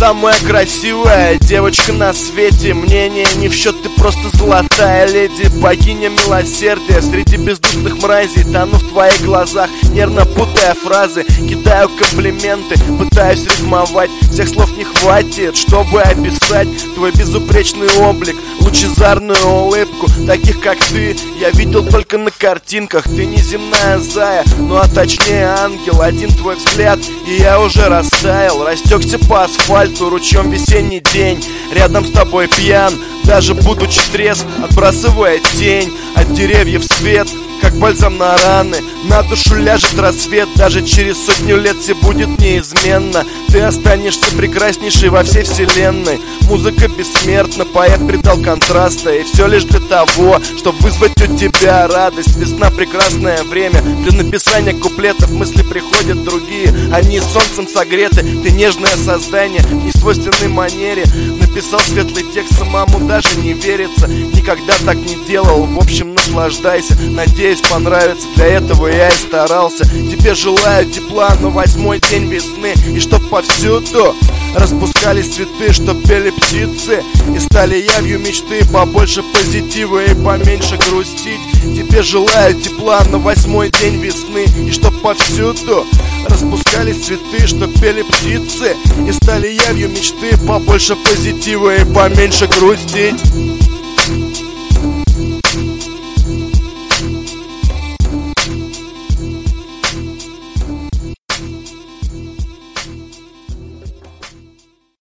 самая красивая девочка на свете. Мнение не в счет, ты просто золотая леди, богиня милосердия. Среди бездушных мразей тону в твоих глазах, нервно путая фразы, кидаю комплименты, пытаюсь рифмовать. Всех слов не хватит, чтобы описать твой безупречный облик, лучезарную улыбку. Таких как ты я видел только на картинках. Ты неземная зая, ну а точнее ангел. Один твой взгляд, и я уже растаял. Растекся по асфальту ручьем весенний день. Рядом с тобой пьян, даже будучи трезв, отбрасывая тень от деревьев свет, как бальзам на раны. На душу ляжет рассвет, даже через 100 лет все будет неизменно. Ты останешься прекраснейшей во всей вселенной. Музыка бессмертна, поэт придал контраста, и все лишь для того, чтобы вызвать у тебя радость. Весна — прекрасное время для написания куплетов. Мысли приходят другие, они солнцем согреты. Ты нежное создание в несвойственной манере. Написал светлый текст, самому даже не верится. Никогда так не делал, в общем наслаждайся. Надеюсь, понравится, для этого я и старался. Тебе желаю тепла на 8-й день весны, и чтоб повсюду распускались цветы, чтоб пели птицы и стали явью мечты. Побольше позитива и поменьше грустить. Тебе желаю тепла на 8-й день весны, и чтоб повсюду распускались цветы, чтоб пели птицы и стали явью мечты. Побольше позитива и поменьше грустить.